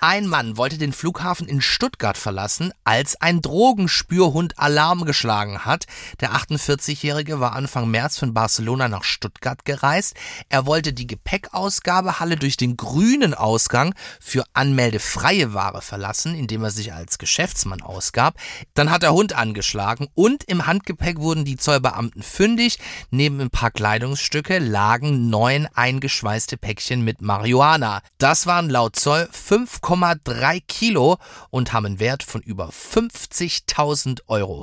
Ein Mann wollte den Flughafen in Stuttgart verlassen, als ein Drogenspürhund Alarm geschlagen hat. Der 48-Jährige war Anfang März von Barcelona nach Stuttgart gereist. Er wollte die Gepäckausgabehalle durch den grünen Ausgang für anmeldefreie Ware verlassen, indem er sich als Geschäftsmann ausgab. Dann hat der Hund angeschlagen und im Handgepäck wurden die Zollbeamten fündig. Neben ein paar Kleidungsstücke lagen 9 eingeschweißte Päckchen mit Marihuana. Das waren laut Zoll 5,3 Kilo und haben einen Wert von über 50.000 Euro.